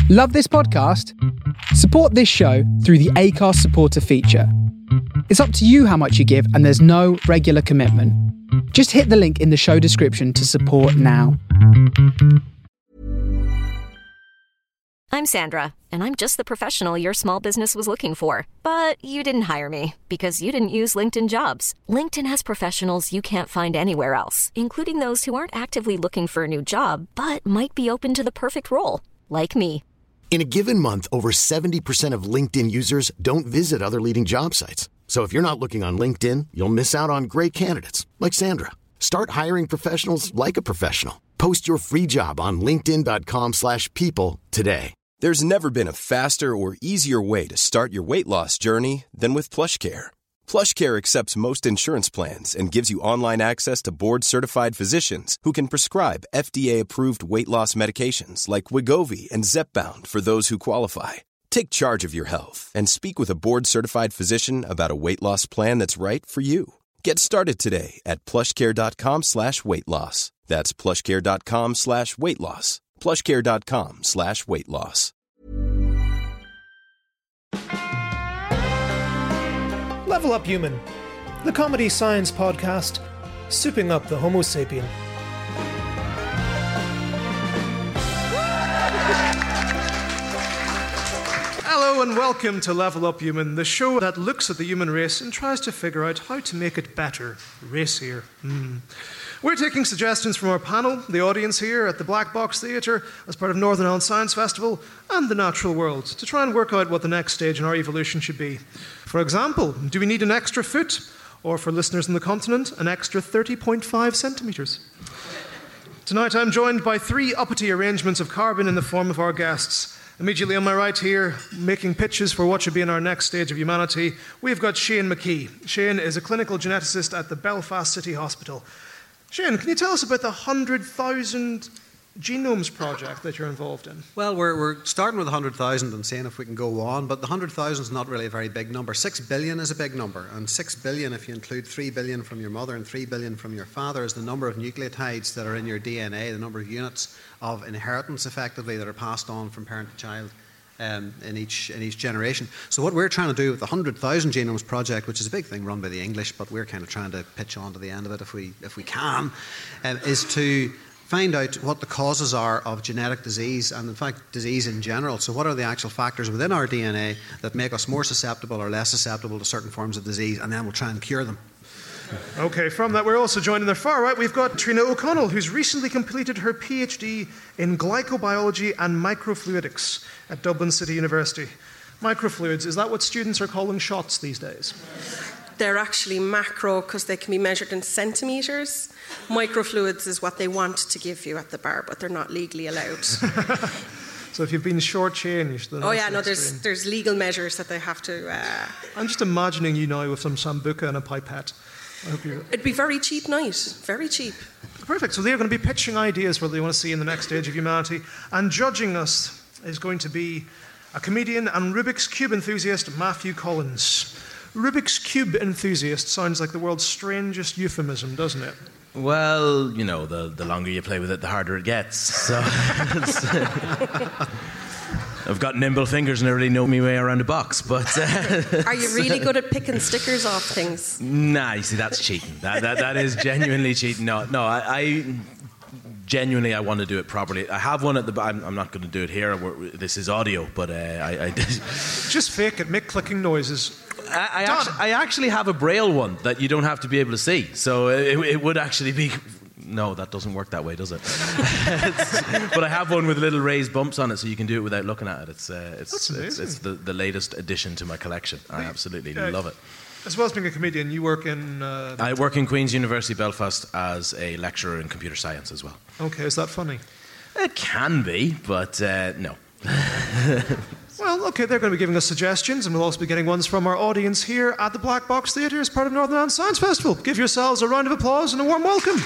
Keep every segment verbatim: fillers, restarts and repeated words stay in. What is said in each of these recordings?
Love this podcast? Support this show through the Acast supporter feature. It's up to you how much you give, and there's no regular commitment. Just hit the link in the show description to support now. I'm Sandra, and I'm just the professional your small business was looking for. But you didn't hire me because you didn't use LinkedIn Jobs. LinkedIn has professionals you can't find anywhere else, including those who aren't actively looking for a new job, but might be open to the perfect role, like me. In a given month, over seventy percent of LinkedIn users don't visit other leading job sites. So if you're not looking on LinkedIn, you'll miss out on great candidates like Sandra. Start hiring professionals like a professional. Post your free job on linkedin.com slash people today. There's never been a faster or easier way to start your weight loss journey than with PlushCare. PlushCare accepts most insurance plans and gives you online access to board-certified physicians who can prescribe F D A-approved weight loss medications like Wegovy and Zepbound for those who qualify. Take charge of your health and speak with a board-certified physician about a weight loss plan that's right for you. Get started today at plushcare.com slash weight loss. That's plushcare.com slash weight loss. plushcare.com slash weight loss. Level Up Human, the comedy science podcast, souping up the Homo sapien. Hello and welcome to Level Up Human, the show that looks at the human race and tries to figure out how to make it better, racier. Mm. We're taking suggestions from our panel, the audience here at the Black Box Theatre, as part of Northern Ireland Science Festival, and the natural world, to try and work out what the next stage in our evolution should be. For example, do we need an extra foot? Or for listeners on the continent, an extra thirty point five centimetres? Tonight I'm joined by three uppity arrangements of carbon in the form of our guests. Immediately on my right here, making pitches for what should be in our next stage of humanity, we've got Shane McKee. Shane is a clinical geneticist at the Belfast City Hospital. Shane, can you tell us about the one hundred thousand Genomes project that you're involved in? Well, we're, we're starting with one hundred thousand and seeing if we can go on, but the one hundred thousand is not really a very big number. six billion is a big number, and six billion, if you include three billion from your mother and three billion from your father, is the number of nucleotides that are in your D N A, the number of units of inheritance, effectively, that are passed on from parent to child. Um, in each in each generation. So what we're trying to do with the one hundred thousand Genomes project, which is a big thing run by the English, but we're kind of trying to pitch on to the end of it if we if we can, um, is to find out what the causes are of genetic disease and, in fact, disease in general. So what are the actual factors within our D N A that make us more susceptible or less susceptible to certain forms of disease, and then we'll try and cure them. Okay, from that, we're also joined in the far right. We've got Trina O'Connell, who's recently completed her PhD in glycobiology and microfluidics at Dublin City University. Microfluids, is that what students are calling shots these days? They're actually macro because they can be measured in centimetres. Microfluids is what they want to give you at the bar, but they're not legally allowed. So if you've been shortchanged... Then oh yeah, no, there's there's legal measures that they have to... Uh... I'm just imagining you now with some sambuca and a pipette. I hope you're... It'd be very cheap night, very cheap. Perfect, so they're going to be pitching ideas for what they want to see in the next stage of humanity, and judging us is going to be a comedian and Rubik's Cube enthusiast, Matthew Collins. Rubik's Cube enthusiast sounds like the world's strangest euphemism, doesn't it? Well, you know, the, the longer you play with it, the harder it gets. So I've got nimble fingers and I really know my way around a box, but... Uh, Are you really good at picking stickers off things? Nah, you see, that's cheating. That that, that is genuinely cheating. No, no, I... I Genuinely, I want to do it properly. I have one at the... I'm, I'm not going to do it here. We're, this is audio, but uh, I... I Just fake it. Make clicking noises. I, I, actually, I actually have a Braille one that you don't have to be able to see. So it, it would actually be... No, that doesn't work that way, does it? But I have one with little raised bumps on it, so you can do it without looking at it. It's uh, it's, That's it's, it's the, the latest addition to my collection. I absolutely uh, love it. As well as being a comedian, you work in... Uh, I work in Queen's University Belfast as a lecturer in computer science as well. Okay, is that funny? It can be, but uh, no. Well, okay, they're going to be giving us suggestions, and we'll also be getting ones from our audience here at the Black Box Theatre as part of Northern Ireland Science Festival. Give yourselves a round of applause and a warm welcome.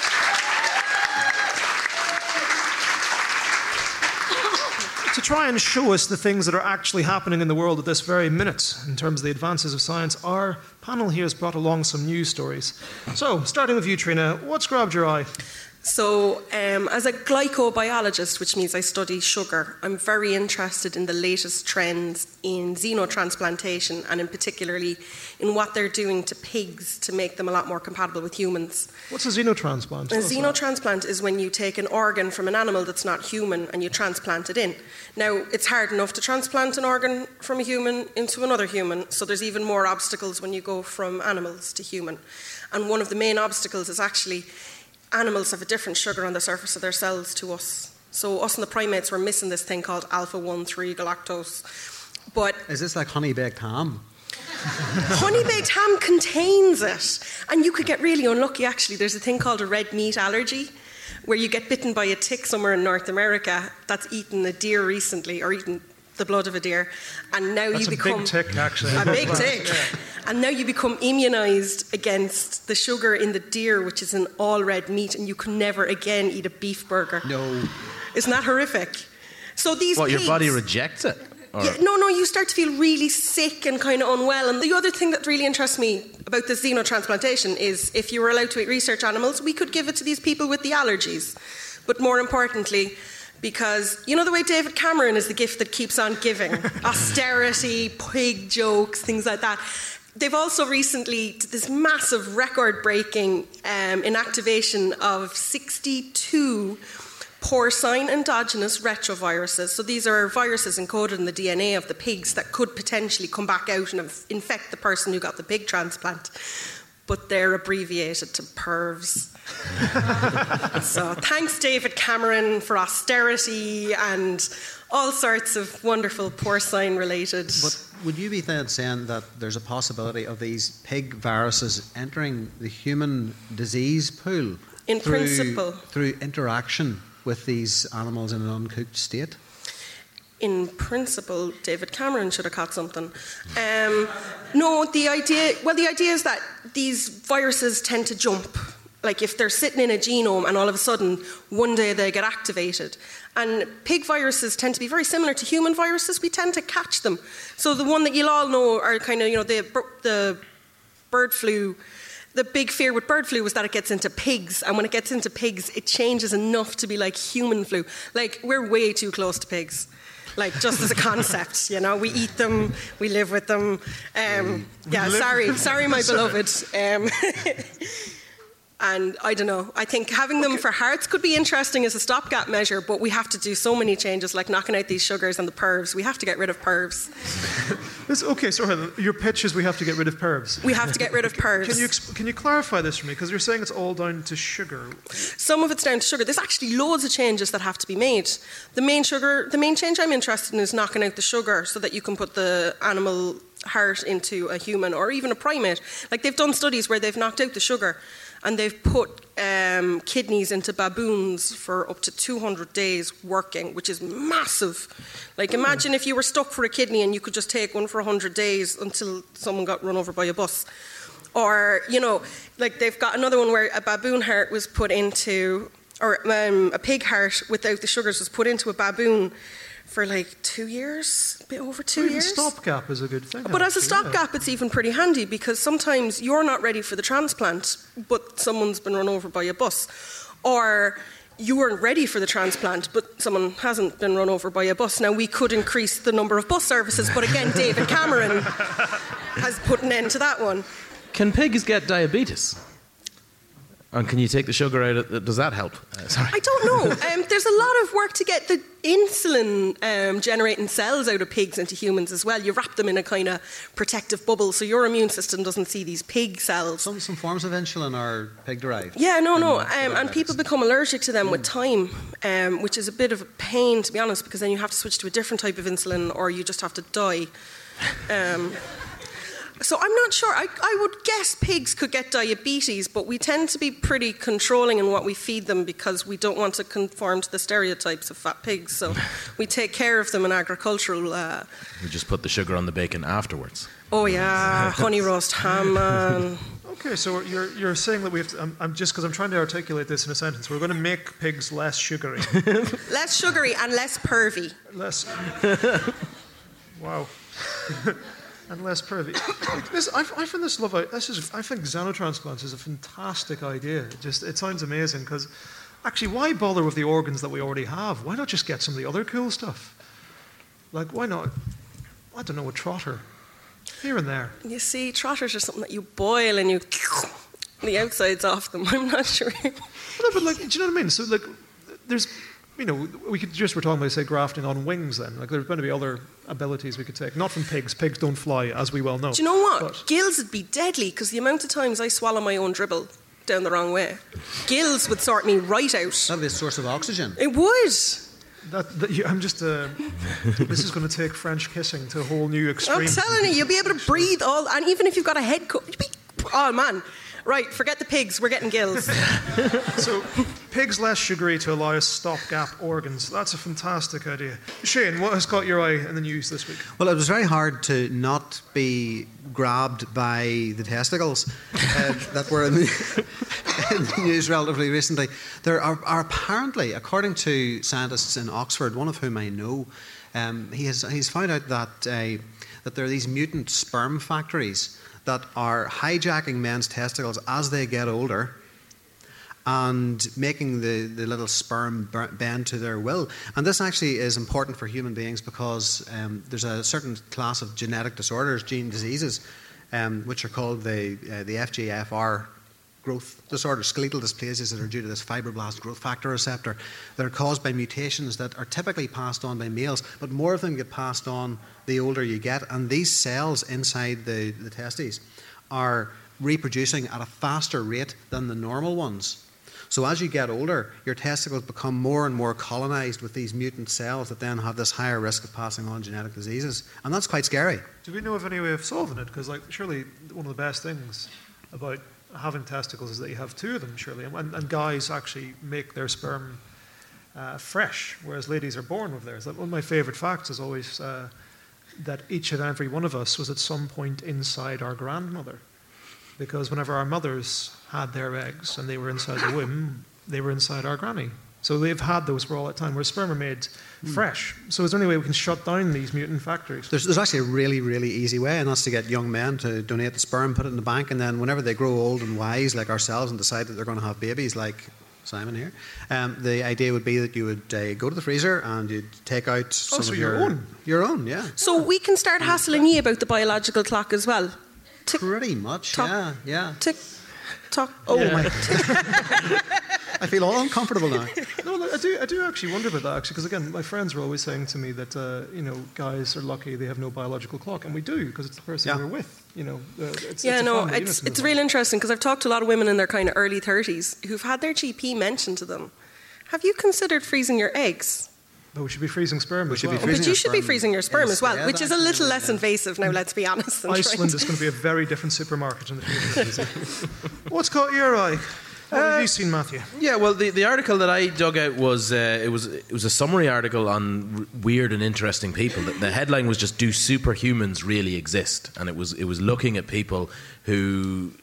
To try and show us the things that are actually happening in the world at this very minute in terms of the advances of science, our panel here has brought along some news stories. So, starting with you, Trina, what's grabbed your eye? So, um, as a glycobiologist, which means I study sugar, I'm very interested in the latest trends in xenotransplantation, and in particularly in what they're doing to pigs to make them a lot more compatible with humans. What's a xenotransplant? A xenotransplant is when you take an organ from an animal that's not human and you transplant it in. Now, it's hard enough to transplant an organ from a human into another human, so there's even more obstacles when you go from animals to human. And one of the main obstacles is actually animals have a different sugar on the surface of their cells to us. So us and the primates were missing this thing called alpha one three galactose. But is this like honey-baked ham? Honey-baked ham contains it. And you could get really unlucky, actually. There's a thing called a red meat allergy, where you get bitten by a tick somewhere in North America that's eaten a deer recently, or eaten the blood of a deer, and now that's you become... a big tick, actually. A big tick. Yeah. And now you become immunised against the sugar in the deer, which is an all-red meat, and you can never again eat a beef burger. No. Isn't that horrific? So these What, pigs, your body rejects it? Yeah, no, no, you start to feel really sick and kind of unwell. And the other thing that really interests me about this xenotransplantation is if you were allowed to eat research animals, we could give it to these people with the allergies. But more importantly, because you know the way David Cameron is the gift that keeps on giving? Austerity, pig jokes, things like that. They've also recently did this massive record-breaking um, inactivation of sixty-two porcine endogenous retroviruses. So these are viruses encoded in the D N A of the pigs that could potentially come back out and infect the person who got the pig transplant. But they're abbreviated to PERVs. So thanks, David Cameron, for austerity and all sorts of wonderful porcine-related... But would you be then saying that there's a possibility of these pig viruses entering the human disease pool? In through, principle. Through interaction with these animals in an uncooked state? In principle, David Cameron should have caught something. Um, no, the idea, well, the idea is that these viruses tend to jump. Like if they're sitting in a genome and all of a sudden one day they get activated. And pig viruses tend to be very similar to human viruses. We tend to catch them. So the one that you'll all know are kind of, you know, the, the bird flu. The big fear with bird flu was that it gets into pigs, and when it gets into pigs, it changes enough to be like human flu. Like, we're way too close to pigs. Like, just as a concept, you know, we eat them, we live with them. Um, yeah, sorry, sorry, my beloved. Um, And I don't know, I think having them okay. for hearts could be interesting as a stopgap measure, but we have to do so many changes, like knocking out these sugars and the PERVs. We have to get rid of PERVs. This, okay, so your pitch is we have to get rid of PERVs. We have to get rid of PERVs. Can you, can you clarify this for me? Because you're saying it's all down to sugar. Some of it's down to sugar. There's actually loads of changes that have to be made. The main sugar, the main change I'm interested in is knocking out the sugar so that you can put the animal heart into a human or even a primate. Like, they've done studies where they've knocked out the sugar and they've put um, kidneys into baboons for up to two hundred days working, which is massive. Like, imagine if you were stuck for a kidney and you could just take one for one hundred days until someone got run over by a bus. Or, you know, like they've got another one where a baboon heart was put into, or um, a pig heart without the sugars was put into a baboon for like two years, a bit over two well, years. Even stopgap is a good thing. But actually, as a stopgap, yeah. It's even pretty handy because sometimes you're not ready for the transplant, but someone's been run over by a bus. Or you weren't ready for the transplant, but someone hasn't been run over by a bus. Now, we could increase the number of bus services, but again, David Cameron has put an end to that one. Can pigs get diabetes? And can you take the sugar out of it? Does that help? Uh, sorry. I don't know. Um, there's a lot of work to get the insulin um, generating cells out of pigs into humans as well. You wrap them in a kind of protective bubble so your immune system doesn't see these pig cells. Some, some forms of insulin are pig-derived. Yeah, no, no. Um, and people become allergic to them mm. with time, um, which is a bit of a pain, to be honest, because then you have to switch to a different type of insulin or you just have to die. Um So I'm not sure. I, I would guess pigs could get diabetes, but we tend to be pretty controlling in what we feed them because we don't want to conform to the stereotypes of fat pigs. So we take care of them in agricultural... Uh, we just put the sugar on the bacon afterwards. Oh, yeah. Honey roast ham, man. Okay, so you're you're saying that we have to... I'm, I'm just because I'm trying to articulate this in a sentence. We're going to make pigs less sugary. Less sugary and less pervy. Less... Wow. And less pervy. This, I, I find this love. This is. I think xenotransplants is a fantastic idea. It just it sounds amazing because actually, why bother with the organs that we already have? Why not just get some of the other cool stuff? Like, why not, I don't know, a trotter? Here and there. You see, trotters are something that you boil and you... the outsides off them. I'm not sure. No, but like, do you know what I mean? So, like, there's... You know, we could just, we're talking about, say, grafting on wings then. Like, there's going to be other abilities we could take. Not from pigs. Pigs don't fly, as we well know. Do you know what? But Gills would be deadly, because the amount of times I swallow my own dribble down the wrong way. Gills would sort me right out. That'd be a source of oxygen. It would. that, that you, I'm just, uh, this is going to take French kissing to a whole new extreme. I'm telling you, you'll be able to breathe all, and even if you've got a head cut, you'll be, oh man. Right, forget the pigs, we're getting gills. So, pigs less sugary to allow us stopgap organs. That's a fantastic idea. Shane, what has caught your eye in the news this week? Well, it was very hard to not be grabbed by the testicles uh, that were in the, in the news relatively recently. There are, are apparently, according to scientists in Oxford, one of whom I know, um, he has he's found out that uh, that there are these mutant sperm factories that are hijacking men's testicles as they get older and making the, the little sperm bend to their will. And this actually is important for human beings because um, there's a certain class of genetic disorders, gene diseases, um, which are called the, uh, the F G F R growth disorders, skeletal dysplasias that are due to this fibroblast growth factor receptor that are caused by mutations that are typically passed on by males, but more of them get passed on the older you get. And these cells inside the, the testes are reproducing at a faster rate than the normal ones. So as you get older, your testicles become more and more colonized with these mutant cells that then have this higher risk of passing on genetic diseases. And that's quite scary. Do we know of any way of solving it? Because, like, surely one of the best things about having testicles is that you have two of them, surely. And, and guys actually make their sperm uh, fresh, whereas ladies are born with theirs. One of my favourite facts is always uh, that each and every one of us was at some point inside our grandmother. Because whenever our mothers had their eggs and they were inside the womb, they were inside our granny. So they've had those for all that time, where sperm are made mm. fresh. So is there any way we can shut down these mutant factories? There's, there's actually a really, really easy way, and that's to get young men to donate the sperm, put it in the bank, and then whenever they grow old and wise, like ourselves, and decide that they're going to have babies, like Simon here, um, the idea would be that you would uh, go to the freezer and you'd take out some oh, so of your, your own. Your own, yeah. So we can start hassling you about the biological clock as well? Tick, Pretty much, tock, yeah, yeah. Tick, tock. Oh yeah. my! I feel all uncomfortable now. No, I do. I do actually wonder about that. Actually, because again, my friends were always saying to me that uh, you know, guys are lucky they have no biological clock, and we do because it's the person yeah. we're with. You know, uh, it's, yeah, it's no, it's it's real interesting because I've talked to a lot of women in their kind of early thirties who've had their G P mention to them, "Have you considered freezing your eggs?" But we should be freezing sperm we as should well. Be freezing but you should be freezing your sperm as well, yeah, which is a little less invasive now, let's be honest. Iceland is going to be a very different supermarket in the future. What's caught your eye? What uh, have you seen, Matthew? Yeah, well, the, the article that I dug out was uh, it was it was a summary article on r- weird and interesting people. The, the headline was just, "Do superhumans really exist?" And it was it was looking at people who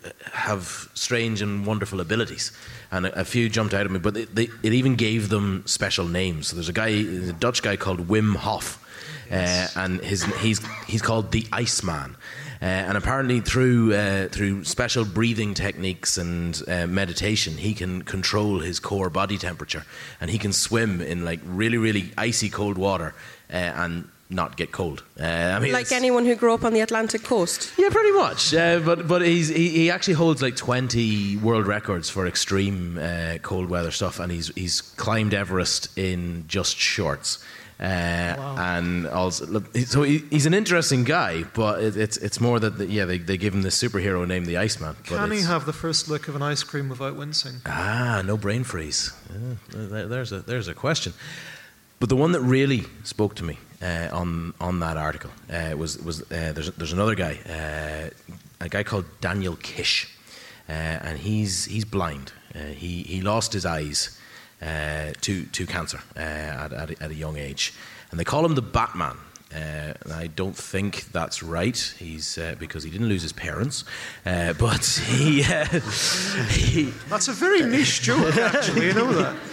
have strange and wonderful abilities, and a, a few jumped out at me. But it, they, it even gave them special names. So there's a guy, a Dutch guy called Wim Hof, uh, and his he's he's called the Iceman. Uh, and apparently through uh, through special breathing techniques and uh, meditation, he can control his core body temperature, and he can swim in like really, really icy cold water uh, and not get cold. Uh, I mean, like anyone who grew up on the Atlantic coast. Yeah, pretty much. Uh, but but he's he, he actually holds like twenty world records for extreme uh, cold weather stuff, and he's he's climbed Everest in just shorts. Uh, wow. And also, so he, he's an interesting guy, but it, it's it's more that the, yeah they, they give him this superhero named the Iceman. Can he have the first lick of an ice cream without wincing? Ah, no brain freeze. Yeah, there, there's a there's a question. But the one that really spoke to me uh, on on that article uh, was was uh, there's there's another guy, uh, a guy called Daniel Kish, uh, and he's he's blind. Uh, he he lost his eyes. Uh, to to cancer uh, at, at, a, at a young age, and they call him the Batman. Uh, and I don't think that's right. He's uh, because he didn't lose his parents, uh, but he, uh, he. That's a very niche joke, actually. You know that.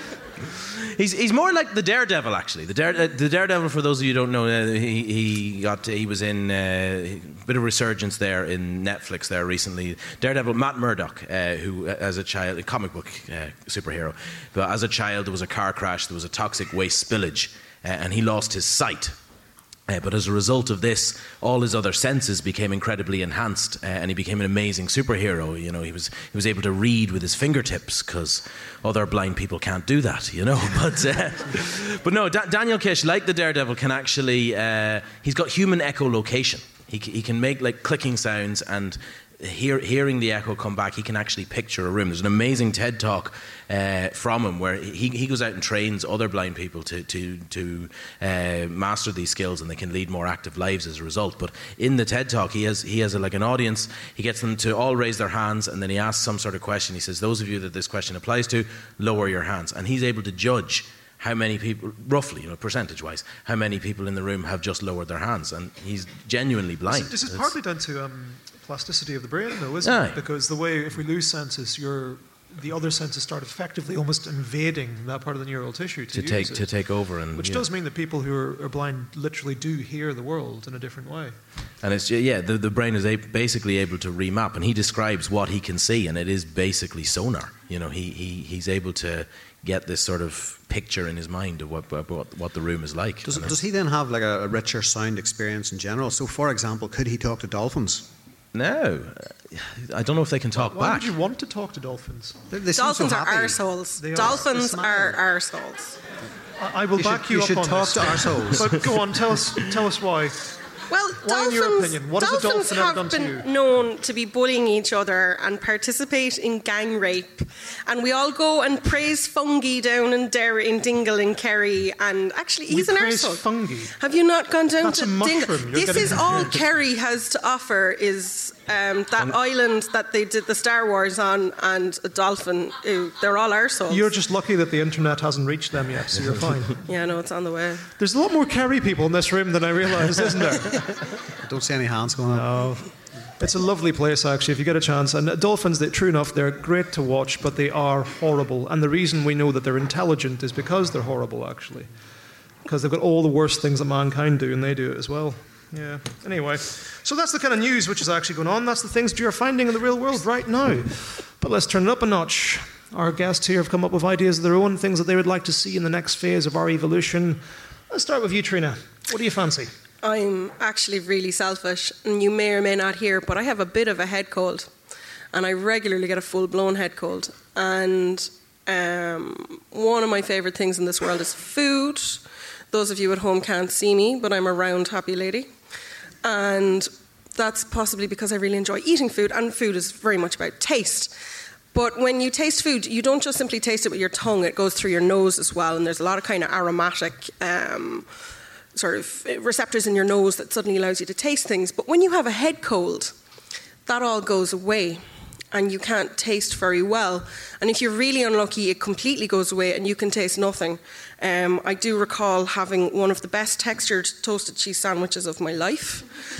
He's he's more like the Daredevil, actually. The, Dare, uh, the Daredevil, for those of you who don't know, uh, he he got he was in uh, a bit of resurgence there in Netflix there recently. Daredevil, Matt Murdock, uh, who uh, as a child, a comic book uh, superhero, but as a child there was a car crash, there was a toxic waste spillage, uh, and he lost his sight. Uh, but as a result of this, all his other senses became incredibly enhanced, uh, and he became an amazing superhero. You know, he was he was able to read with his fingertips because other blind people can't do that. You know, but uh, but no, da- Daniel Kish, like the Daredevil, can actually uh, he's got human echolocation. He c- he can make like clicking sounds and. Hear, hearing the echo come back, he can actually picture a room. There's an amazing TED talk uh, from him where he, he goes out and trains other blind people to to, to uh, master these skills, and they can lead more active lives as a result. But in the TED talk, he has he has a, like an audience. He gets them to all raise their hands, and then he asks some sort of question. He says, "Those of you that this question applies to, lower your hands," and he's able to judge how many people, roughly, you know, percentage-wise, how many people in the room have just lowered their hands, and he's genuinely blind. This, this is it's, partly down to um, plasticity of the brain, though, isn't aye. it? Because the way, if we lose senses, you're, the other senses start effectively almost invading that part of the neural tissue to, to use take it. to take over, and which yeah. does mean that people who are, are blind literally do hear the world in a different way. And it's yeah, the, the brain is a, basically able to remap, and he describes what he can see, and it is basically sonar. You know, he, he he's able to get this sort of picture in his mind of what what, what the room is like. Does, does he then have like a, a richer sound experience in general? So, for example, could he talk to dolphins? No, I don't know if they can talk Why back. would you want to talk to dolphins? They, they seem Dolphins so are happy. arseholes. They are. Dolphins They are smile. arseholes. I, I will You back should- you, you up should on talk this. to arseholes. But go on, tell us, tell us why. Well, Why, in your dolphins, opinion? What has a dolphins dolphin ever have done to been you? known to be bullying each other and participate in gang rape. And we all go and praise Fungi down in Derry, in Dingle in Kerry. And actually, he's we an praise arsehole. fungi. Have you not gone down That's to a mushroom. Dingle? You're This getting is all Kerry has to offer is um, that island that they did the Star Wars on, and a dolphin. Ew, they're all arseholes. You're just lucky that the internet hasn't reached them yet, so you're fine. Yeah, no, it's on the way. There's a lot more Kerry people in this room than I realised, isn't there? I don't see any hands going up. No. It's a lovely place, actually, if you get a chance. And dolphins, they, true enough, they're great to watch, but they are horrible. And the reason we know that they're intelligent is because they're horrible, actually. Because they've got all the worst things that mankind do, and they do it as well. Yeah. Anyway, so that's the kind of news which is actually going on. That's the things you're finding in the real world right now. But let's turn it up a notch. Our guests here have come up with ideas of their own, things that they would like to see in the next phase of our evolution. Let's start with you, Trina. What do you fancy? I'm actually really selfish, and you may or may not hear, but I have a bit of a head cold, and I regularly get a full-blown head cold. And um, one of my favourite things in this world is food. Those of you at home can't see me, but I'm a round, happy lady. And that's possibly because I really enjoy eating food, and food is very much about taste. But when you taste food, you don't just simply taste it with your tongue, it goes through your nose as well, and there's a lot of kind of aromatic um, sort of receptors in your nose that suddenly allows you to taste things. But when you have a head cold, that all goes away, and you can't taste very well. And if you're really unlucky, it completely goes away and you can taste nothing. Um, I do recall having one of the best textured toasted cheese sandwiches of my life.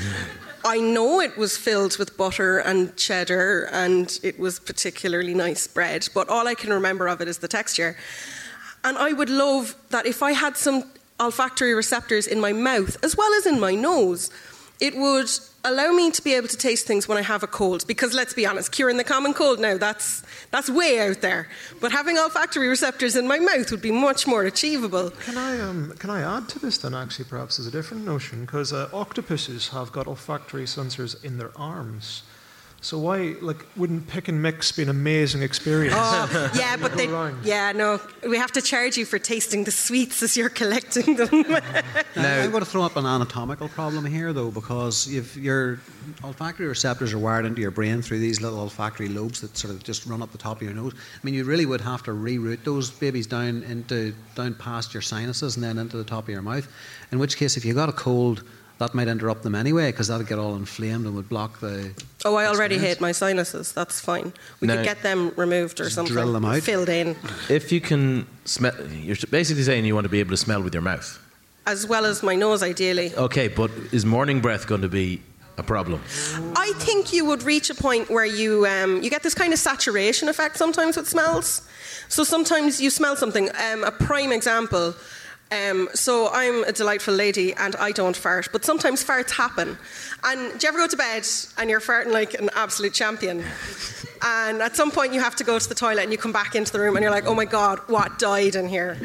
I know it was filled with butter and cheddar, and it was particularly nice bread, but all I can remember of it is the texture. And I would love that if I had some olfactory receptors in my mouth, as well as in my nose, it would allow me to be able to taste things when I have a cold. Because let's be honest, curing the common cold now, that's that's way out there. But having olfactory receptors in my mouth would be much more achievable. Can I um, can I add to this then, actually, perhaps as a different notion? Because uh, octopuses have got olfactory sensors in their arms. So why, like, wouldn't pick and mix be an amazing experience? Oh, yeah, but they, yeah, no, we have to charge you for tasting the sweets as you're collecting them. Now, I'm going to throw up an anatomical problem here, though, because if your olfactory receptors are wired into your brain through these little olfactory lobes that sort of just run up the top of your nose, I mean, you really would have to reroute those babies down into down past your sinuses and then into the top of your mouth. In which case, if you got a cold, that might interrupt them anyway, because that would get all inflamed and would block the... Oh, I already experience. hate my sinuses. That's fine. We No. could get them removed or something. drill them out. Filled in. If you can smell, you're basically saying you want to be able to smell with your mouth. As well as my nose, ideally. Okay, but is morning breath going to be a problem? I think you would reach a point where you um, you get this kind of saturation effect sometimes with smells. So sometimes you smell something. Um, a prime example. Um, so I'm a delightful lady and I don't fart, but sometimes farts happen. And do you ever go to bed and you're farting like an absolute champion? And at some point you have to go to the toilet and you come back into the room and you're like, oh my God, what died in here?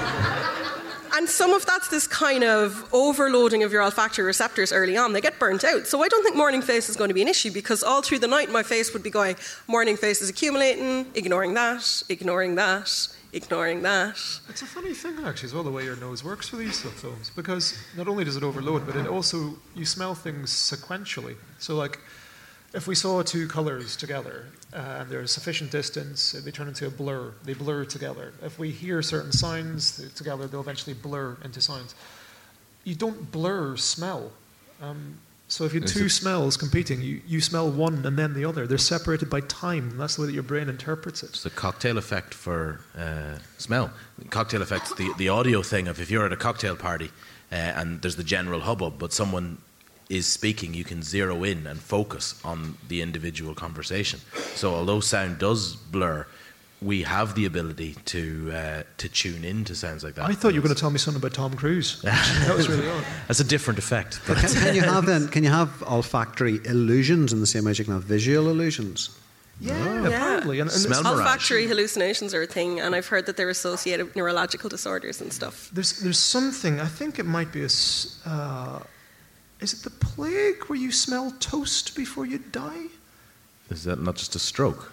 And some of that's this kind of overloading of your olfactory receptors early on. They get burnt out. So I don't think morning face is going to be an issue, because all through the night my face would be going, morning face is accumulating, ignoring that, ignoring that, ignoring that. It's a funny thing actually as well, the way your nose works for these stuff though, because not only does it overload, but it also, you smell things sequentially. So like, if we saw two colours together uh, and there's sufficient distance, they turn into a blur. They blur together. If we hear certain sounds together, they'll eventually blur into sounds. You don't blur smell. Um, so if you have two it? smells competing, you, you smell one and then the other. They're separated by time. That's the way that your brain interprets it. It's the cocktail effect for uh, smell. The cocktail effect, the, the audio thing of if you're at a cocktail party uh, and there's the general hubbub, but someone is speaking, you can zero in and focus on the individual conversation. So although sound does blur, we have the ability to uh, to tune in to sounds like that. I thought you were going to tell me something about Tom Cruise. That was really odd. That's a different effect. Can, can you have then? Can you have olfactory illusions in the same way as you can have visual illusions? Yeah, yeah. apparently. And, and Smell olfactory hallucinations are a thing, and I've heard that they're associated with neurological disorders and stuff. There's there's something. I think it might be a. Uh, Is it the plague where you smell toast before you die? Is that not just a stroke?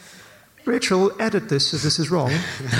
Rachel, edit this if this is wrong.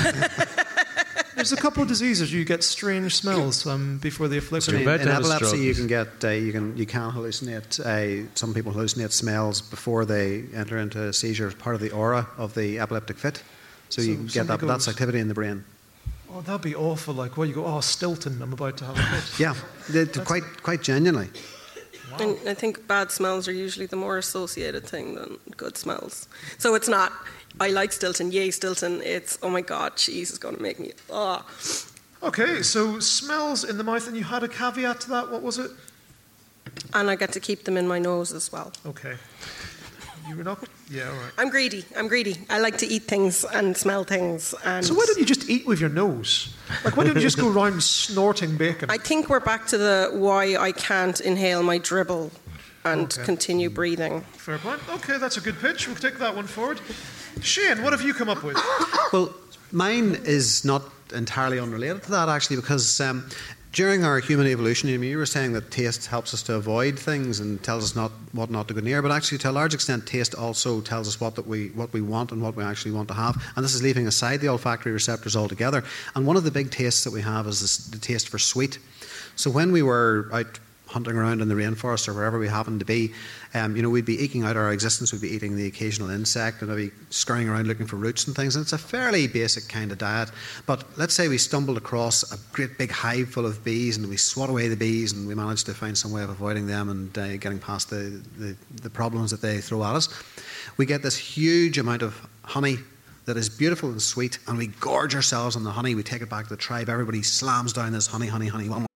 There's a couple of diseases you get strange smells um, before the affliction. In, in epilepsy, you can get uh, you can you can hallucinate. Uh, some people hallucinate smells before they enter into a seizure as part of the aura of the epileptic fit. So, so you can get that, but that's activity in the brain. Oh, that'd be awful. Like, well, you go, oh, Stilton, I'm about to have a fit. Yeah, they, quite quite genuinely. Wow. And I think bad smells are usually the more associated thing than good smells. So it's not, I like Stilton, yay Stilton. It's, oh my God, cheese is going to make me, ah. Oh. Okay, so smells in the mouth, and you had a caveat to that. What was it? And I get to keep them in my nose as well. Okay. You were not? Yeah, all right. I'm greedy. I'm greedy. I like to eat things and smell things. And so why don't you just eat with your nose? Like, why don't you just go around snorting bacon? I think we're back to the why I can't inhale my dribble and okay. continue breathing. Fair point. Okay, that's a good pitch. We'll take that one forward. Shane, what have you come up with? Well, mine is not entirely unrelated to that, actually, because um, during our human evolution, I mean, you were saying that taste helps us to avoid things and tells us not what not to go near, but actually to a large extent taste also tells us what that we what we want and what we actually want to have, and this is leaving aside the olfactory receptors altogether. And one of the big tastes that we have is this, the taste for sweet. So when we were out hunting around in the rainforest or wherever we happened to be, um, you know, we'd be eking out our existence, we'd be eating the occasional insect and maybe scurrying around looking for roots and things, and it's a fairly basic kind of diet. But let's say we stumbled across a great big hive full of bees and we swat away the bees and we managed to find some way of avoiding them and uh, getting past the, the, the problems that they throw at us. We get this huge amount of honey that is beautiful and sweet, and we gorge ourselves on the honey, we take it back to the tribe, everybody slams down this honey, honey, honey, one.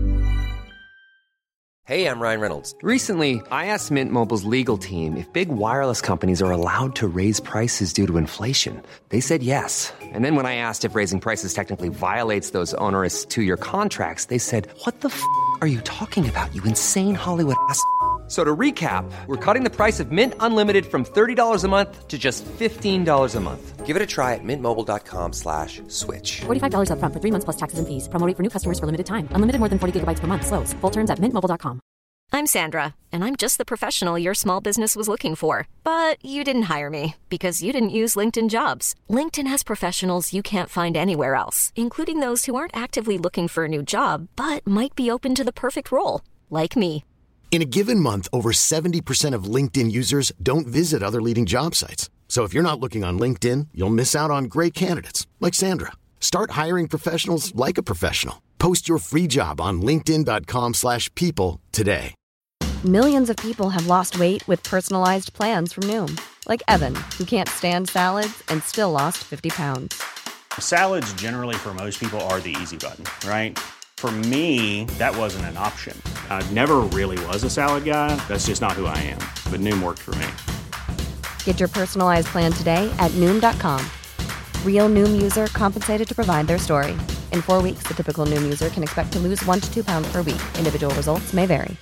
Hey, I'm Ryan Reynolds. Recently, I asked Mint Mobile's legal team if big wireless companies are allowed to raise prices due to inflation. They said yes. And then when I asked if raising prices technically violates those onerous two-year contracts, they said, what the f*** are you talking about, you insane Hollywood ass f- So to recap, we're cutting the price of Mint Unlimited from thirty dollars a month to just fifteen dollars a month. Give it a try at mintmobile.com slash switch. forty-five dollars up front for three months plus taxes and fees. Promo rate for new customers for limited time. Unlimited more than forty gigabytes per month. Slows full terms at mint mobile dot com. I'm Sandra, and I'm just the professional your small business was looking for. But you didn't hire me because you didn't use LinkedIn Jobs. LinkedIn has professionals you can't find anywhere else, including those who aren't actively looking for a new job, but might be open to the perfect role, like me. In a given month, over seventy percent of LinkedIn users don't visit other leading job sites. So if you're not looking on LinkedIn, you'll miss out on great candidates like Sandra. Start hiring professionals like a professional. Post your free job on linkedin.com slash people today. Millions of people have lost weight with personalized plans from Noom. Like Evan, who can't stand salads and still lost fifty pounds. Salads generally for most people are the easy button, right? For me, that wasn't an option. I never really was a salad guy. That's just not who I am. But Noom worked for me. Get your personalized plan today at Noom dot com. Real Noom user compensated to provide their story. In four weeks, the typical Noom user can expect to lose one to two pounds per week. Individual results may vary.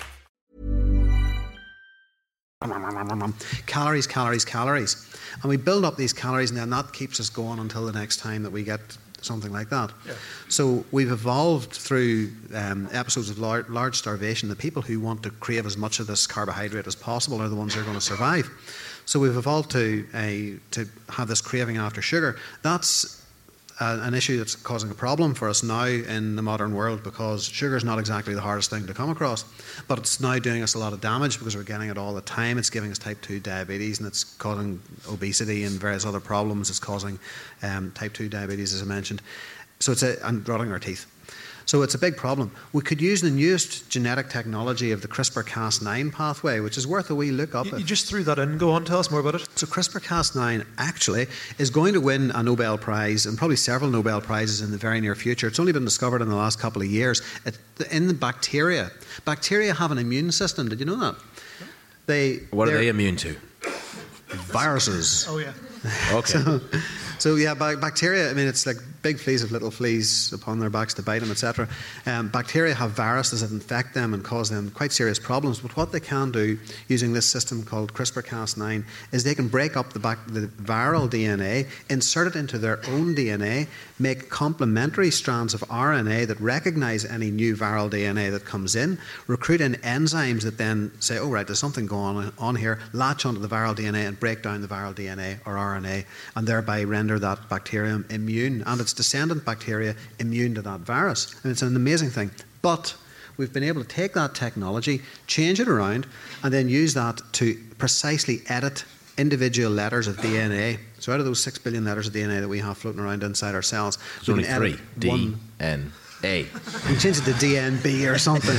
Calories, calories, calories. And we build up these calories, and then that keeps us going until the next time that we get something like that. Yeah. So we've evolved through um, episodes of lar- large starvation. The people who want to crave as much of this carbohydrate as possible are the ones who are going to survive. So we've evolved to a, to have this craving after sugar. That's uh, an issue that's causing a problem for us now in the modern world, because sugar is not exactly the hardest thing to come across. But it's now doing us a lot of damage because we're getting it all the time. It's giving us type two diabetes, and it's causing obesity and various other problems. It's causing um, type two diabetes, as I mentioned. So it's a, and rotting our teeth. So it's a big problem. We could use the newest genetic technology of the CRISPR Cas nine pathway, which is worth a wee look up. You, you just threw that in. Go on, tell us more about it. So CRISPR Cas nine actually is going to win a Nobel Prize, and probably several Nobel Prizes in the very near future. It's only been discovered in the last couple of years. It, in the bacteria. Bacteria have an immune system. Did you know that? They. What are they immune to? Viruses. Oh, yeah. Okay. So, so yeah, bacteria, I mean, it's like big fleas of little fleas upon their backs to bite them, et cetera. Um, bacteria have viruses that infect them and cause them quite serious problems. But what they can do using this system called CRISPR Cas nine is they can break up the, bac- the viral D N A, insert it into their own D N A, make complementary strands of R N A that recognize any new viral D N A that comes in, recruit in enzymes that then say, oh, right, there's something going on here, latch onto the viral D N A and break down the viral D N A or R N A, and thereby render that bacterium immune and its descendant bacteria immune to that virus. And it's an amazing thing. But we've been able to take that technology, change it around, and then use that to precisely edit individual letters of D N A. So out of those six billion letters of D N A that we have floating around inside our cells, there's only three. D N A. We change it to D N B or something.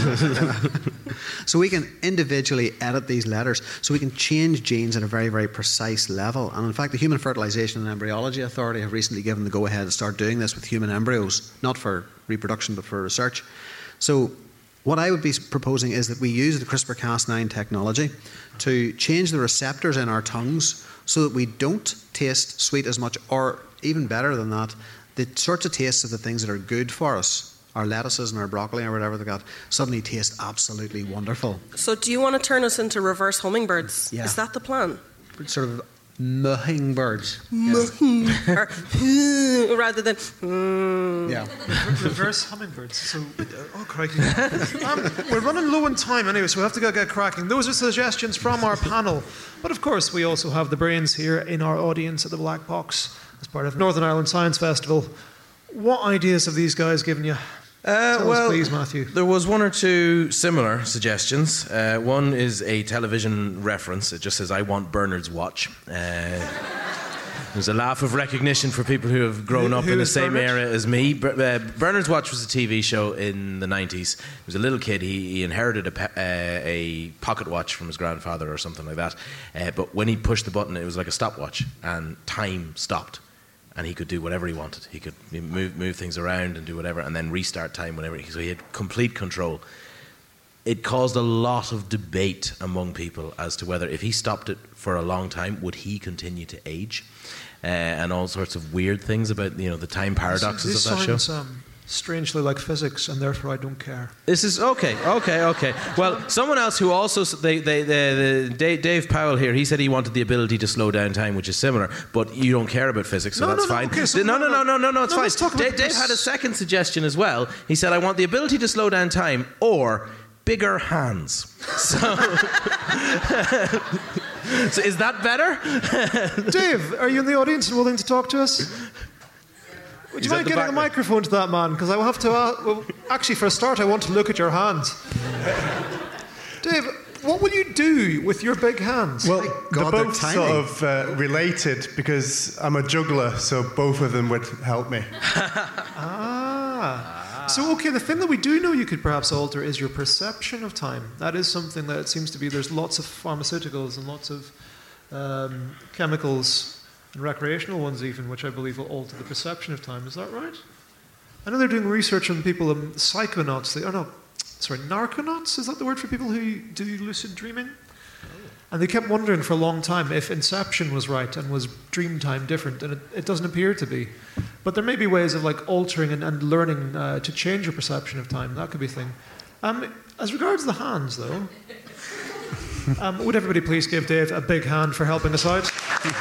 So we can individually edit these letters, so we can change genes at a very, very precise level. And in fact, the Human Fertilization and Embryology Authority have recently given the go-ahead to start doing this with human embryos, not for reproduction, but for research. So what I would be proposing is that we use the CRISPR Cas nine technology to change the receptors in our tongues so that we don't taste sweet as much, or even better than that, the sorts of tastes of the things that are good for us, our lettuces and our broccoli or whatever they got, suddenly taste absolutely wonderful. So do you want to turn us into reverse hummingbirds? Yeah. Is that the plan? Sort of mockingbirds. Yeah. Or, rather than... Mm. Yeah. Reverse hummingbirds. So, oh, crikey. Um, we're running low on time anyway, so we have to go get cracking. Those are suggestions from our panel. But of course, we also have the brains here in our audience at the Black Box as part of Northern Ireland Science Festival. What ideas have these guys given you? Uh, Tell well, us, please, Matthew. There was one or two similar suggestions. Uh, one is a television reference. It just says, I want Bernard's watch. Uh, there's a laugh of recognition for people who have grown who, up who in the is same Bernard? era as me. Ber- uh, Bernard's Watch was a T V show in the nineties. He was a little kid. He, he inherited a, pe- uh, a pocket watch from his grandfather or something like that. Uh, but when he pushed the button, it was like a stopwatch, and time stopped. And he could do whatever he wanted. He could move move things around and do whatever, and then restart time whenever. He, so he had complete control. It caused a lot of debate among people as to whether, if he stopped it for a long time, would he continue to age, uh, and all sorts of weird things about, you know, the time paradoxes this, this of that sounds, show. Um, strangely like physics, and therefore I don't care. This is okay, okay, okay. Well, someone else who also they, they, they, the Dave, Dave Powell here, he said he wanted the ability to slow down time, which is similar, but you don't care about physics, so no, that's no, fine. No, okay, so no, no, no, no, no, no, it's no, fine. Dave, Dave this. had a second suggestion as well. He said, I want the ability to slow down time or bigger hands. So, so is that better? Dave, are you in the audience and willing to talk to us? Would you mind getting a microphone to that man? Because I will have to... Uh, well, actually, for a start, I want to look at your hands. Dave, what will you do with your big hands? Well, God, they're both sort of uh, related, because I'm a juggler, so both of them would help me. ah. So, okay, the thing that we do know you could perhaps alter is your perception of time. That is something that it seems to be... There's lots of pharmaceuticals and lots of um, chemicals... and recreational ones even, which I believe will alter the perception of time. Is that right? I know they're doing research on people, um, psychonauts. They, or no, sorry, narconauts, is that the word for people who do lucid dreaming? And they kept wondering for a long time if Inception was right and was dream time different, and it, it doesn't appear to be. But there may be ways of like altering and, and learning uh, to change your perception of time. That could be a thing. Um, as regards the hands, though, um, would everybody please give Dave a big hand for helping us out?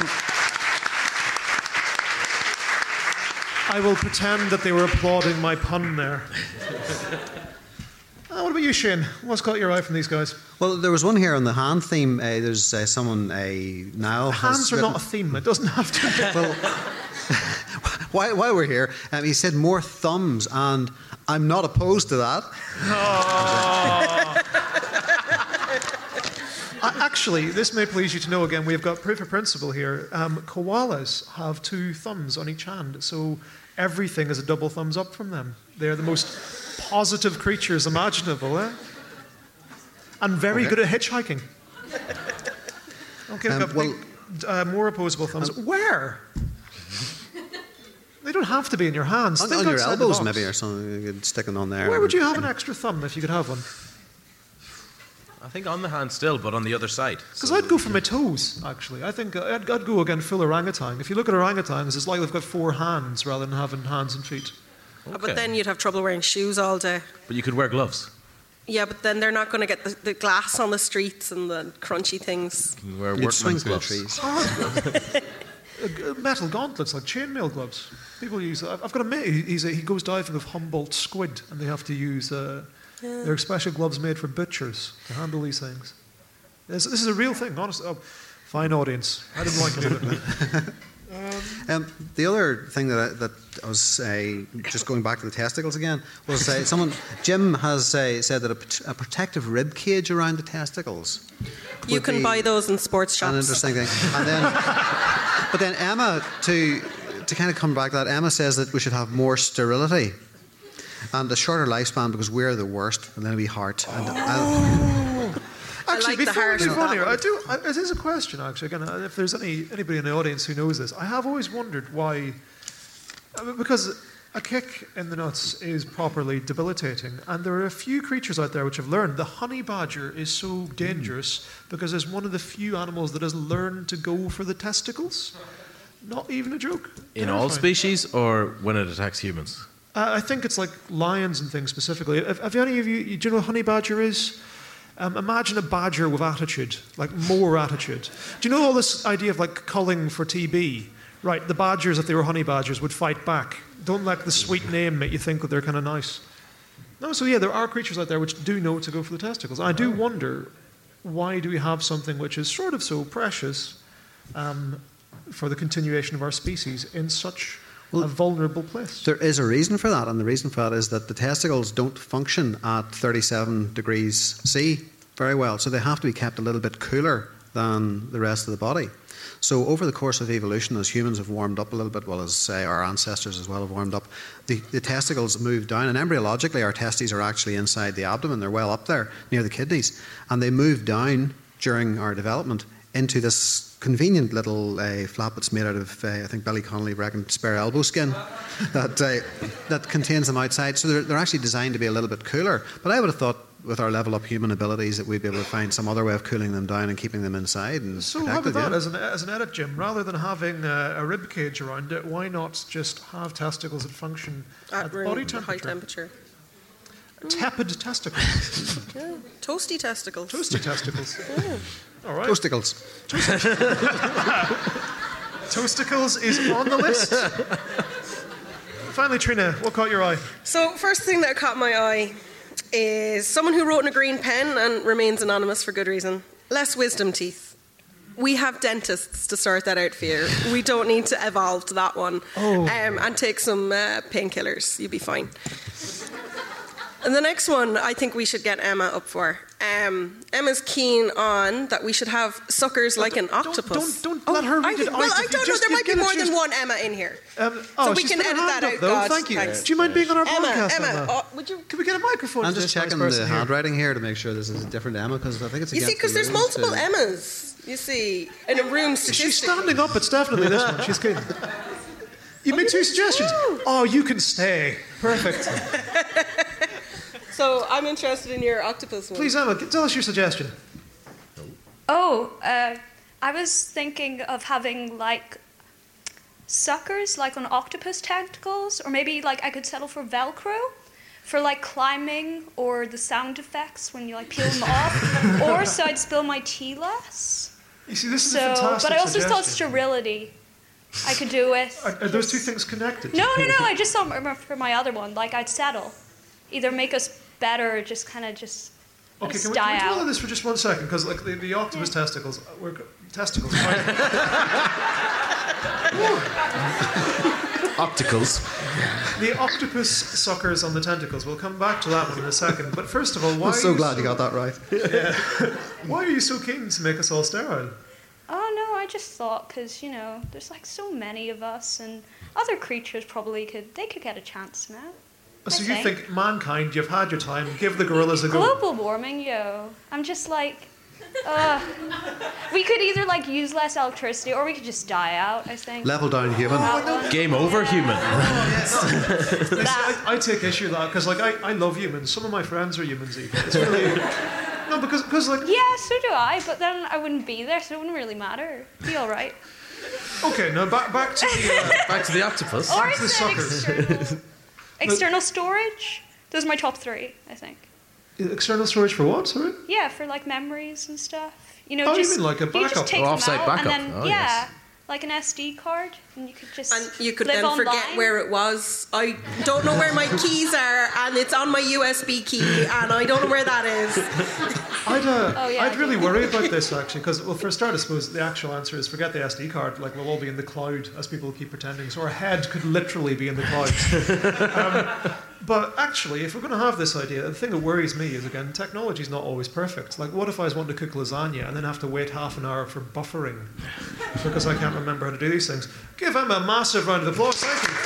I will pretend that they were applauding my pun there. Uh, what about you, Shane? What's caught your eye from these guys? Well, there was one here on the hand theme. Uh, there's uh, someone, uh, Niall. Hands are written, not a theme. It doesn't have to be. Well, while, while we're here, um, he said more thumbs, and I'm not opposed to that. Oh. uh, actually, this may please you to know again, we've got proof of principle here. Um, koalas have two thumbs on each hand, so everything is a double thumbs up from them. They're the most positive creatures imaginable, eh? And very okay. good at hitchhiking. Okay, we've um, got well, big, uh, more opposable thumbs. Um, Where? They don't have to be in your hands. On, on your elbows, maybe, or something. You could stick them on there. Where would you have an extra thumb if you could have one? I think on the hand still, but on the other side. Because so. I'd go for my toes, actually. I think I'd, I'd go again full orangutan. If you look at orangutans, it's like they've got four hands rather than having hands and feet. Okay. But then you'd have trouble wearing shoes all day. But you could wear gloves. Yeah, but then they're not going to get the, the glass on the streets and the crunchy things. You can wear workman's gloves. Trees. Metal gauntlets, like chainmail gloves. People use. I've got a mate. He's a, he goes diving with Humboldt squid, and they have to use. Uh, yeah. They're special gloves made for butchers to handle these things. This, this is a real thing, honestly. Oh, fine audience. I didn't like any of it. Um, um, the other thing that I, that I was uh, just going back to the testicles again was uh, someone Jim has uh, said that a, a protective rib cage around the testicles. You can buy those in sports shops. An interesting thing. And then, but then Emma, to to kind of come back to that, Emma says that we should have more sterility and a shorter lifespan because we're the worst, and then we heart. And oh. Actually, like before we move on here, I do. I, it is a question, actually. Again, if there's any anybody in the audience who knows this, I have always wondered why. I mean, because a kick in the nuts is properly debilitating, and there are a few creatures out there which have learned. The honey badger is so dangerous mm. because it's one of the few animals that has learned to go for the testicles. Not even a joke. In Terrifying. All species, or when it attacks humans? Uh, I think it's like lions and things specifically. Have, have any of you? Do you know what a honey badger is? Um, imagine a badger with attitude, like more attitude. Do you know all this idea of like culling for T B? Right, the badgers, if they were honey badgers, would fight back. Don't let the sweet name make you think that they're kind of nice. No, so yeah, there are creatures out there which do know to go for the testicles. And I do wonder, why do we have something which is sort of so precious um, for the continuation of our species in such well, a vulnerable place? There is a reason for that, and the reason for that is that the testicles don't function at thirty-seven degrees C very well, so they have to be kept a little bit cooler than the rest of the body. So over the course of evolution, as humans have warmed up a little bit, well as uh, our ancestors as well have warmed up, the, the testicles move down, and embryologically our testes are actually inside the abdomen. They're well up there near the kidneys, and they move down during our development into this convenient little uh, flap that's made out of, uh, I think Billy Connolly reckoned, spare elbow skin that uh, that contains them outside. So they're, they're actually designed to be a little bit cooler. But I would have thought with our level up human abilities that we'd be able to find some other way of cooling them down and keeping them inside. And so how about that as an, as an edit, Jim? Rather than having a, a rib cage around it, why not just have testicles that function at, at body temperature? High temperature. Tepid testicles. Yeah. Toasty testicles. Toasty testicles. Yeah. All right. Toasticles. Toasticles is on the list. Finally, Trina, what caught your eye? So, first thing that caught my eye is someone who wrote in a green pen and remains anonymous for good reason. Less wisdom teeth. We have dentists to sort that out for you. We don't need to evolve to that one. Oh. Um, and take some uh, painkillers. You'll be fine. And the next one, I think we should get Emma up for. Um, Emma's keen on that we should have suckers like an octopus. Don't, don't, don't let her read I, it. Well, I don't know. There might be more than one Emma in here. Um, oh, so we can edit that out, though. God. Thank you. Thanks. Do you mind being on our Emma, podcast, Emma? Emma? Oh, would you? Can we get a microphone? I'm to just this checking nice the here? handwriting here to make sure this is a different Emma, because I think it's You see, because the there's rules multiple to- Emmas, you see, in a room statistically. She's standing up. It's definitely this one. She's keen. You made two suggestions. Oh, you can stay. Perfect. So I'm interested in your octopus one. Please, Emma, tell us your suggestion. Oh, uh, I was thinking of having like suckers, like on octopus tentacles, or maybe like I could settle for Velcro for like climbing or the sound effects when you like peel them off, or so I'd spill my tea less. You see, this is so, a fantastic but I also suggestion. thought sterility I could do with. Are, are those two things connected? No, no, no. I just thought for my other one, like I'd settle, either make us better, or just kind of just. Okay, can we, die can we dwell out. on this for just one second? Because like the, the octopus yeah. testicles, we're testicles. Opticals. The octopus suckers on the tentacles. We'll come back to that one in a second. But first of all, why? I'm so are glad so, you got that right. Yeah. Why are you so keen to make us all sterile? Oh no, I just thought because you know there's like so many of us, and other creatures probably could they could get a chance now. So I you think. think mankind, you've had your time, give the gorillas a go. Global warming, yo. I'm just like, uh, we could either like use less electricity or we could just die out, I think. Level down human. Game over human. I, I take issue with that because like I, I love humans. Some of my friends are humans even. It's really... No, because, because like... Yeah, so do I, but then I wouldn't be there, so it wouldn't really matter. It'd be all right. Okay, now back, back to the... Uh, back to the octopus. Or back to the suckers. external... External storage? Those are my top three, I think. External storage for what, sorry? Yeah, for like memories and stuff. You know, oh, just, you mean like a you backup? just take or them offsite out backup. And then, oh, yeah, yes. like an S D card, and you could just And you could live then online. forget where it was. I don't know where my keys are, and it's on my U S B key, and I don't know where that is. I'd, uh, Oh, yeah, I'd I really do. um, worry about this actually, because well, for a start, I suppose the actual answer is forget the S D card. Like we'll all be in the cloud, as people keep pretending. So our head could literally be in the clouds. um, but actually, if we're going to have this idea, the thing that worries me is again, technology is not always perfect. Like, what if I was wanting to cook lasagna and then have to wait half an hour for buffering because I can't remember how to do these things? Give Emma a massive round of applause. Thank you.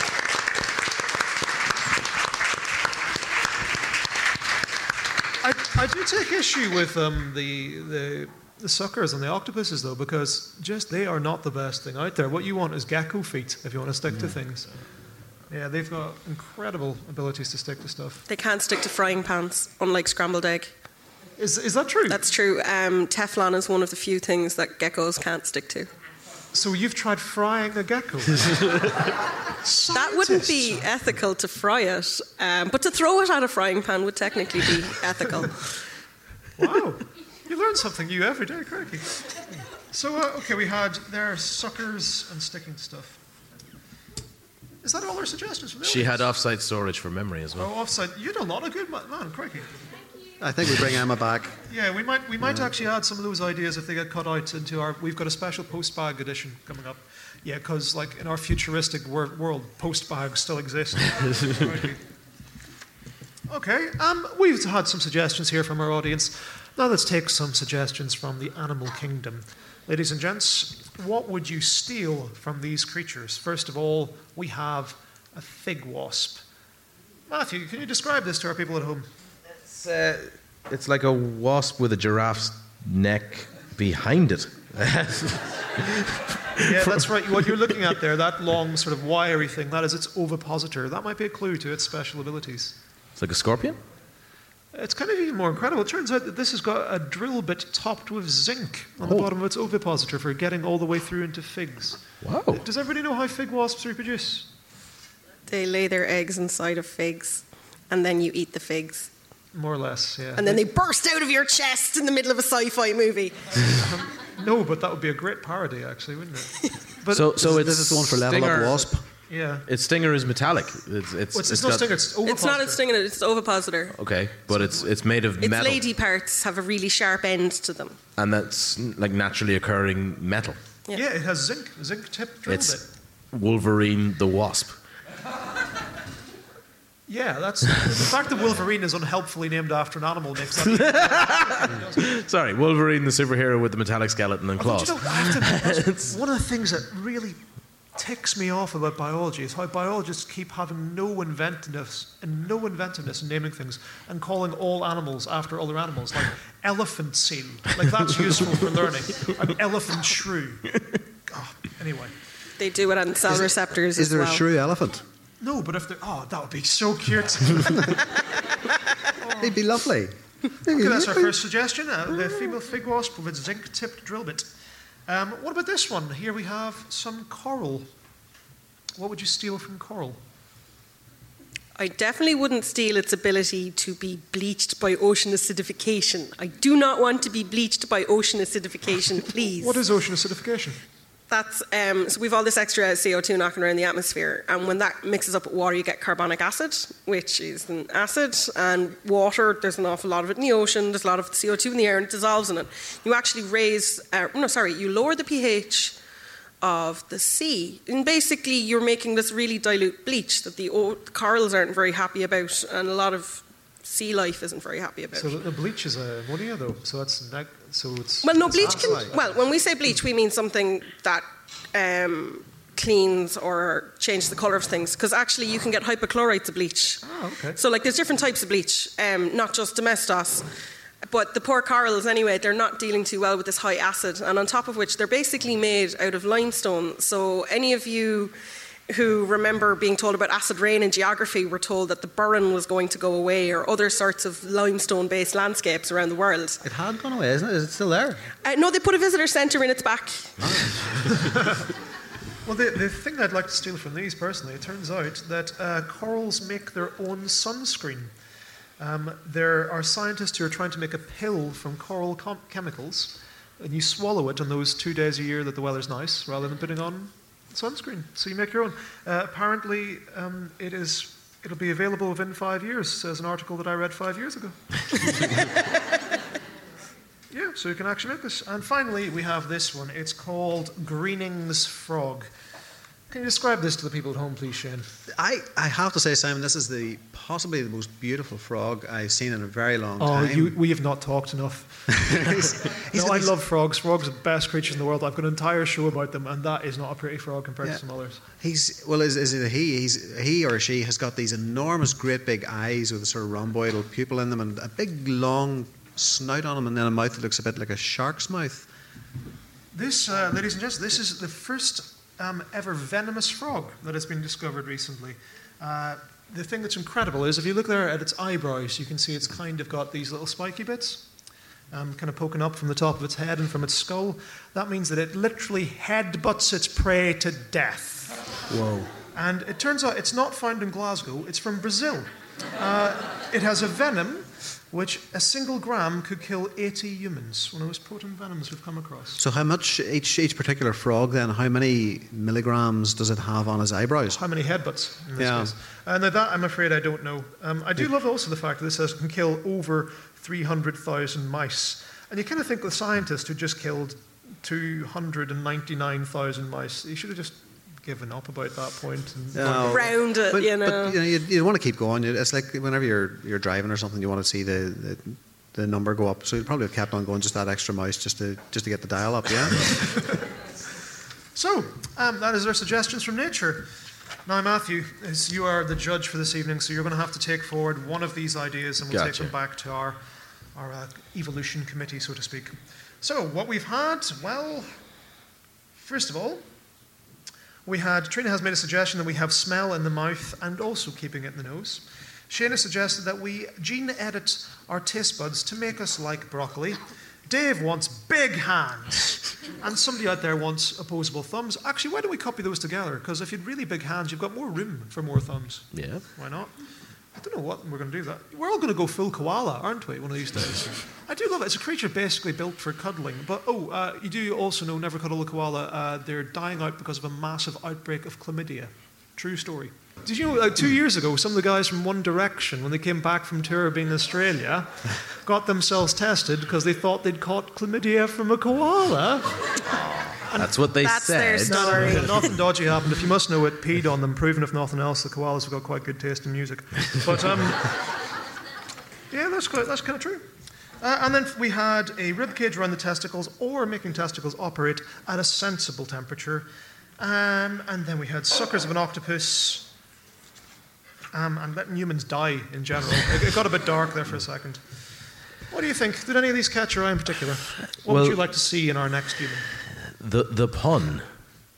I, I do take issue with um, the, the the suckers and the octopuses, though, because just they are not the best thing out there. What you want is gecko feet if you want to stick to things. Yeah, they've got incredible abilities to stick to stuff. They can't stick to frying pans, unlike scrambled egg. Is is that true? That's true. Um, Teflon is one of the few things that geckos can't stick to. So you've tried frying a gecko? That wouldn't be ethical to fry it, um, but to throw it at a frying pan would technically be ethical. Wow. You learn something new every day, crikey. So, uh, okay, we had there suckers and sticking stuff. Is that all our suggestions from the She audience? had offsite storage for memory as well. Oh, offside. You had a lot of good, man, man crikey. I think we bring Emma back. Yeah, we might we might Yeah. actually add some of those ideas if they get cut out into our... We've got a special post-bag edition coming up. Yeah, because like in our futuristic wor- world, post-bags still exist. Crikey. Okay, um, we've had some suggestions here from our audience. Now let's take some suggestions from the animal kingdom. Ladies and gents, what would you steal from these creatures? First of all, we have a fig wasp. Matthew, can you describe this to our people at home? It's, uh, it's like a wasp with a giraffe's neck behind it. Yeah, that's right. What you're looking at there, that long sort of wiry thing, that is its ovipositor. That might be a clue to its special abilities. It's like a scorpion? It's kind of even more incredible. It turns out that this has got a drill bit topped with zinc on the Oh. bottom of its ovipositor for getting all the way through into figs. Wow. Does everybody know how fig wasps reproduce? They lay their eggs inside of figs, and then you eat the figs. More or less, yeah. And then they burst out of your chest in the middle of a sci-fi movie. um, no, but that would be a great parody, actually, wouldn't it? But so, so this, it's this is one for Level stinger, Up Wasp. Yeah. Its stinger is metallic. It's, it's, Well, it's, it's, it's not got- stinger, it's ovipositor. It's not its stinger, it's ovipositor. Okay, but it's it's made of Its metal, lady parts have a really sharp end to them. and that's like naturally occurring metal. Yeah, Yeah, it has zinc, zinc tip drill It's bit. Wolverine the Wasp. Yeah, that's the fact that Wolverine is unhelpfully named after an animal makes that. Sorry, Wolverine the superhero with the metallic skeleton and But claws. you know, I have to admit, that's one of the things that really ticks me off about biology is how biologists keep having no inventiveness and no inventiveness in naming things and calling all animals after other animals, like elephant seal. Like that's useful for learning. An elephant shrew. Oh, anyway. They do it on cell Is it- receptors Is as there well. a shrew elephant? No, but if they're... Oh, that would be so cute. They'd be lovely. Okay, that's our first suggestion. Uh, the female fig wasp with its zinc-tipped drill bit. Um, what about this one? Here we have some coral. What would you steal from coral? I definitely wouldn't steal its ability to be bleached by ocean acidification. I do not want to be bleached by ocean acidification, please. What is ocean acidification? That's um, so we've all this extra C O two knocking around the atmosphere, and when that mixes up with water, you get carbonic acid, which is an acid. And water, there's an awful lot of it in the ocean. There's a lot of C O two in the air, and it dissolves in it. You actually raise, uh, no, sorry, you lower the pH of the sea, and basically you're making this really dilute bleach that the, o- the corals aren't very happy about, and a lot of sea life isn't very happy about. So the bleach is ammonia, though. So that's neg- so it's. Well, no, bleach can. Well, when we say bleach, we mean something that um, cleans or changes the colour of things. Because actually, you can get hypochlorites of bleach. Oh, okay. So, like, there's different types of bleach, um, not just Domestos. But the poor corals, anyway, they're not dealing too well with this high acid. And on top of which, they're basically made out of limestone. So, any of you who remember being told about acid rain in geography were told that the Burren was going to go away, or other sorts of limestone-based landscapes around the world. It had gone away, isn't it? Is it still there? Uh, no, they put a visitor centre in its back. Well, the, the thing I'd like to steal from these, personally, it turns out that uh, corals make their own sunscreen. Um, there are scientists who are trying to make a pill from coral com- chemicals, and you swallow it on those two days a year that the weather's nice, rather than putting on sunscreen. So you make your own. Uh, apparently, um, it is. It'll be available within five years. Says an article that I read five years ago. Yeah, so you can actually make this. And finally, we have this one. It's called Greening's Frog. Can you describe this to the people at home, please, Shane? I, I have to say, Simon, this is the possibly the most beautiful frog I've seen in a very long oh, time. Oh, you, we have not talked enough. he's, he's, no, I he's, love frogs. Frogs are the best creatures in the world. I've got an entire show about them, and that is not a pretty frog compared yeah. to some others. He's well, is, is it a he? He's he or she has got these enormous, great big eyes with a sort of rhomboidal pupil in them, and a big, long snout on them, and then a mouth that looks a bit like a shark's mouth. This, uh, ladies and gents, this is the first um, ever venomous frog that has been discovered recently. Uh, the thing that's incredible is if you look there at its eyebrows, you can see it's kind of got these little spiky bits um, kind of poking up from the top of its head and from its skull. That means that it literally headbutts its prey to death. Whoa. And it turns out it's not found in Glasgow, it's from Brazil. Uh, it has a venom which a single gram could kill eighty humans, one of the most potent venoms we've come across. So how much, each each particular frog then, how many milligrams does it have on his eyebrows? How many headbutts in this yeah. case? Uh, now that, I'm afraid, I don't know. Um, I do love also the fact that this says it can kill over three hundred thousand mice. And you kind of think the scientist who just killed two hundred ninety-nine thousand mice, he should have just given up about that point. And no, round it, but, you know. But you, know, you, you want to keep going. It's like whenever you're you're driving or something, you want to see the, the, the number go up. So you'd probably have kept on going just that extra mouse just to just to get the dial up, yeah? So, um, that is our suggestions from nature. Now, Matthew, as you are the judge for this evening, so you're going to have to take forward one of these ideas and we'll Gotcha. take them back to our, our uh, evolution committee, so to speak. So, what we've had, well, first of all, we had, Trina has made a suggestion that we have smell in the mouth and also keeping it in the nose. Shana suggested that we gene edit our taste buds to make us like broccoli. Dave wants big hands. And somebody out there wants opposable thumbs. Actually, why don't we copy those together? Because if you'd really big hands, you've got more room for more thumbs. Yeah. Why not? I don't know what we're going to do that. We're all going to go full koala, aren't we, one of these days? I do love it. It's a creature basically built for cuddling. But, oh, uh, you do also know, never cuddle a koala. Uh, they're dying out because of a massive outbreak of chlamydia. True story. Did you know, like two years ago, some of the guys from One Direction, when they came back from tour being in Australia, got themselves tested because they thought they'd caught chlamydia from a koala? And that's what they that's said. Their story. No, nothing dodgy happened. If you must know, it peed on them, proving if nothing else, the koalas have got quite good taste in music. But, um, yeah, that's, quite, that's kind of true. Uh, and then we had a rib cage around the testicles, or making testicles operate at a sensible temperature. Um, and then we had suckers of an octopus, um, and letting humans die in general. It, it got a bit dark there for a second. What do you think? Did any of these catch your eye in particular? What well, would you like to see in our next human? The the pun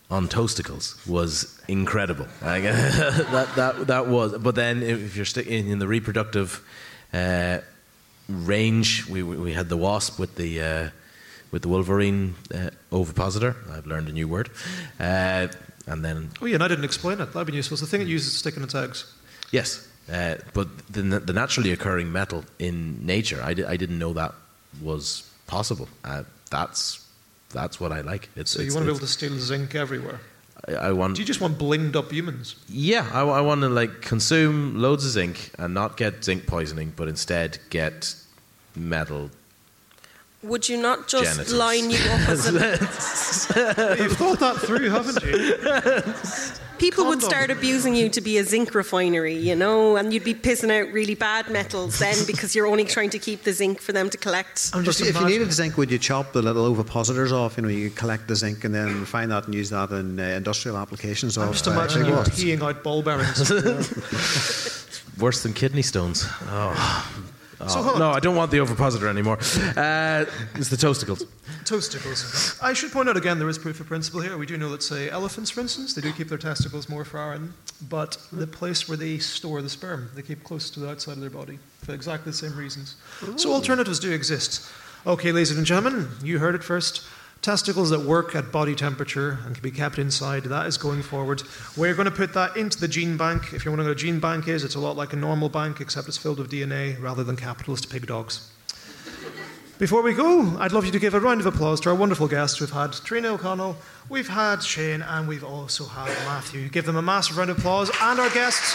on Toasticles was incredible. Like, that that that was. But then if you're sticking in the reproductive uh, range, we we had the wasp with the uh, with the Wolverine uh, ovipositor. I've learned a new word. Uh, and then oh yeah, and I didn't explain it. That'd be useful. It's the thing it uses to stick in its eggs. Yes, uh, but the the naturally occurring metal in nature, I, di- I didn't know that was possible. Uh, that's That's what I like. It's, so you it's, want to be it's, able to steal zinc everywhere? I, I want. Do you just want blinged up humans? Yeah, I, I want to like consume loads of zinc and not get zinc poisoning, but instead get metal. Would you not just genitals. line you up as a... You've thought that through, haven't you? People Condom. would start abusing you to be a zinc refinery, you know, and you'd be pissing out really bad metals then because you're only trying to keep the zinc for them to collect. I'm just if imagine- you needed zinc, would you chop the little ovipositors off? You know, you collect the zinc and then refine that and use that in uh, industrial applications. I'm of, just uh, imagining you what? peeing out ball bearings. Worse than kidney stones. Oh. Oh, So hold on. no, I don't want the ovipositor anymore. Uh, it's the Toasticles. Toasticles. I should point out again, there is proof of principle here. We do know that, say, elephants, for instance, they do keep their testicles more far in, but the place where they store the sperm, they keep close to the outside of their body for exactly the same reasons. Ooh. So alternatives do exist. Okay, ladies and gentlemen, you heard it first. Testicles that work at body temperature and can be kept inside, that is going forward. We're going to put that into the gene bank. If you want to know what a gene bank is, it's a lot like a normal bank, except it's filled with D N A rather than capitalist pig dogs. Before we go, I'd love you to give a round of applause to our wonderful guests. We've had Trina O'Connell, we've had Shane, and we've also had Matthew. Give them a massive round of applause. And our guests.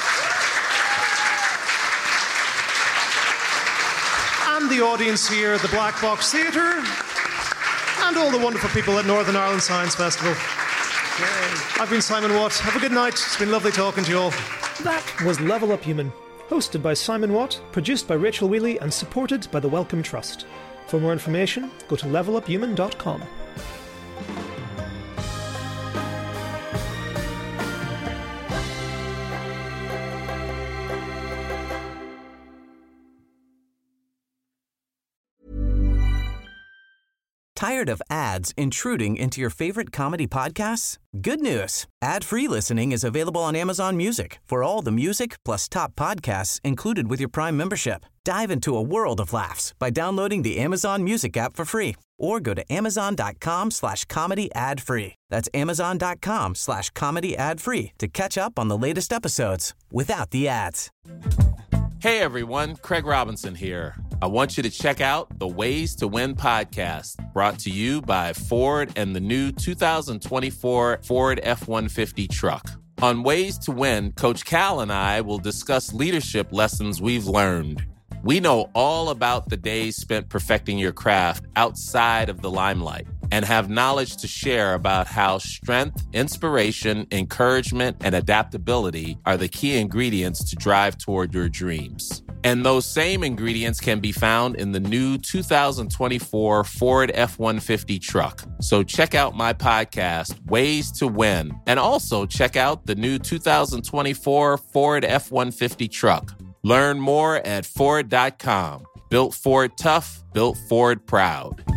And the audience here at the Black Box Theatre. And all the wonderful people at Northern Ireland Science Festival. Yay. I've been Simon Watt. Have a good night. It's been lovely talking to you all. That was Level Up Human, hosted by Simon Watt, produced by Rachel Wheely, and supported by the Wellcome Trust. For more information, go to level up human dot com. Tired of ads intruding into your favorite comedy podcasts? Good news. Ad-free listening is available on Amazon Music for all the music plus top podcasts included with your Prime membership. Dive into a world of laughs by downloading the Amazon Music app for free or go to amazon.com slash comedy ad free. That's amazon.com slash comedy ad free to catch up on the latest episodes without the ads. Hey everyone, Craig Robinson here. I want you to check out the Ways to Win podcast, brought to you by Ford and the new two thousand twenty-four Ford F one fifty truck. On Ways to Win, Coach Cal and I will discuss leadership lessons we've learned. We know all about the days spent perfecting your craft outside of the limelight and have knowledge to share about how strength, inspiration, encouragement, and adaptability are the key ingredients to drive toward your dreams. And those same ingredients can be found in the new two thousand twenty-four Ford F one fifty truck. So check out my podcast, Ways to Win, and also check out the new two thousand twenty-four Ford F one fifty truck. Learn more at Ford dot com. Built Ford tough, built Ford proud.